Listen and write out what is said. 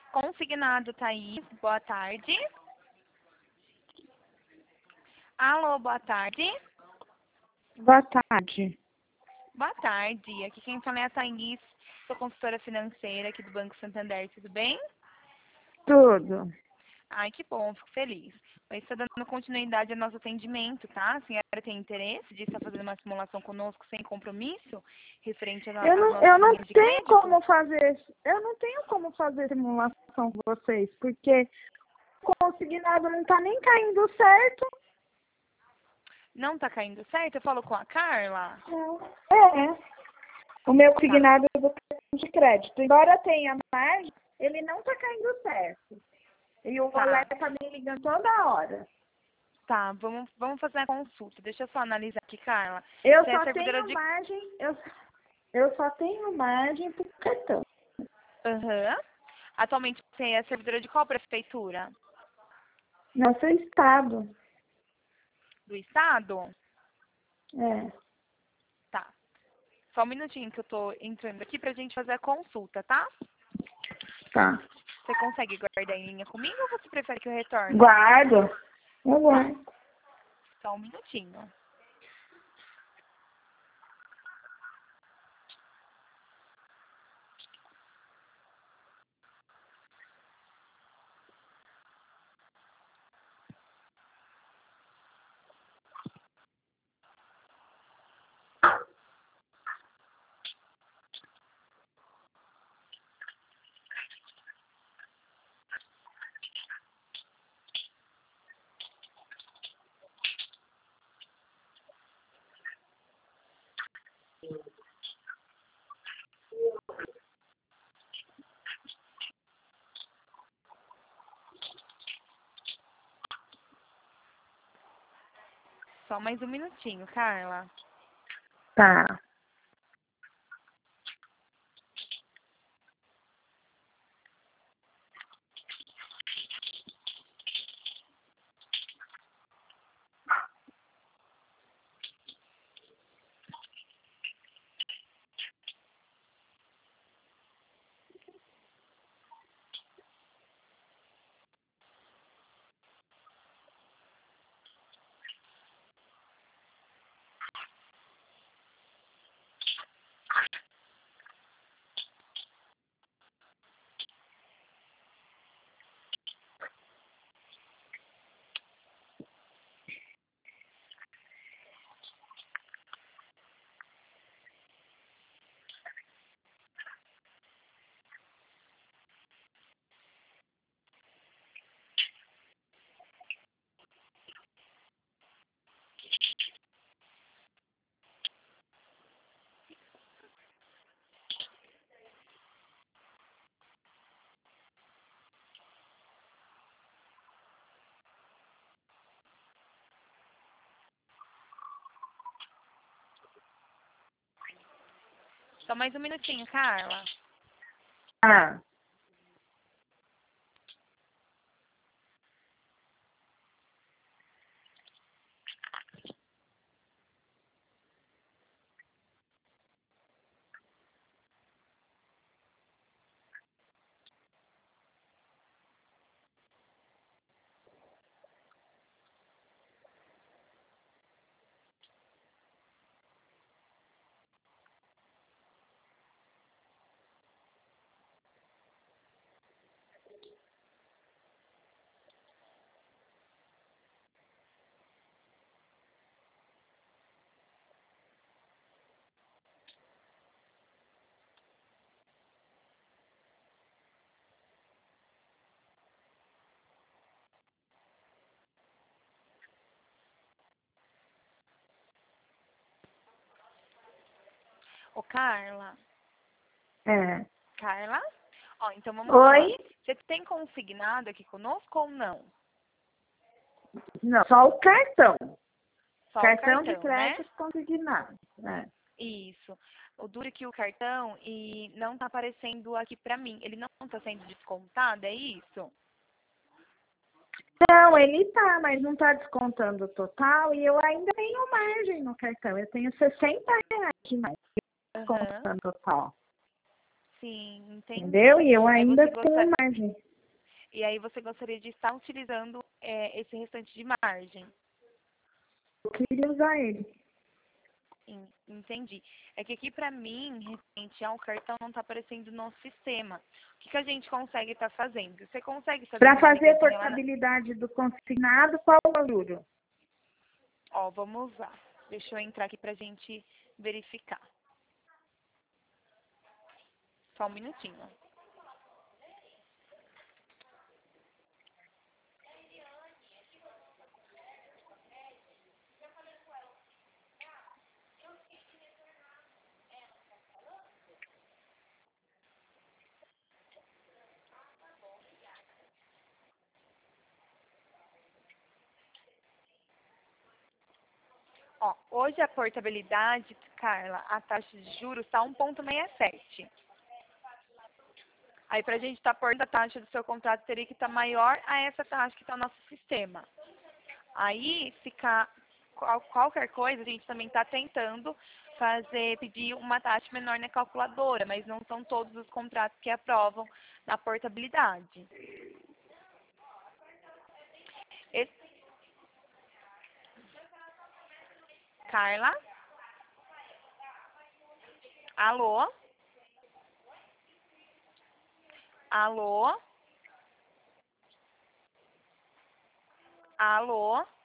Consignado, Thaís. Boa tarde. Alô, boa tarde. Boa tarde. Boa tarde. Aqui quem fala é a Thaís. Sou consultora financeira aqui do Banco Santander. Tudo bem? Tudo. Ai, que bom. Fico feliz. Mas está dando continuidade ao nosso atendimento, tá? A senhora tem interesse de estar fazendo uma simulação conosco sem compromisso? Referente às Eu nossas não linhas de tenho crédito? como fazer simulação com vocês, porque o consignado não está nem caindo certo. Não tá caindo certo? Eu falo com a Carla? É. O meu Tá. consignado do cartão de crédito, embora tenha margem, ele não está caindo certo. E o Tá. alerta está me ligando toda hora. Tá, vamos fazer a consulta. Deixa eu só analisar aqui, Carla. Eu Você é só servidora tenho de... margem, eu só tenho margem para o cartão. Aham. Atualmente você é servidora de qual prefeitura? Nosso estado. Do estado? É. Tá. Só um minutinho que eu tô entrando aqui pra gente fazer a consulta, tá? Tá. Você consegue guardar em linha comigo ou você prefere que eu retorne? Guardo. Eu Tá. guardo. Só um minutinho. Só mais um minutinho, Carla. Tá. Só mais um minutinho, Carla. Tá. Ô, Carla. É. Carla? Ó, então vamos lá. Oi? Você tem consignado aqui conosco ou não? Não, só o cartão. Só o Cartão de cartão, né? crédito consignado. É. Isso. O duro é que o cartão e não tá aparecendo aqui pra mim. Ele não tá sendo descontado, é isso? Não, ele tá, mas não tá descontando o total e eu ainda tenho margem no cartão. Eu tenho R$ 60 mais Aham. descontando o total. Sim, entendi. entendeu? E eu Aí ainda você tenho margem. E aí você gostaria de estar utilizando esse restante de margem. Eu queria usar ele. Entendi. É que aqui para mim, referente ao cartão, não está aparecendo no sistema. O que a gente consegue estar fazendo? Você consegue fazer Para uma fazer a ligadinha lá portabilidade do consignado, qual o juro? Ó, vamos lá. Deixa eu entrar aqui para a gente verificar. Só um minutinho. Ó, hoje a portabilidade, Carla, a taxa de juros está 1,67. Aí, para a gente estar por da taxa do seu contrato, teria que estar maior a essa taxa que está no nosso sistema. Aí, ficar qualquer coisa, a gente também está tentando pedir uma taxa menor na calculadora, mas não são todos os contratos que aprovam na portabilidade. Esse- Carla? Alô? Alô? Alô?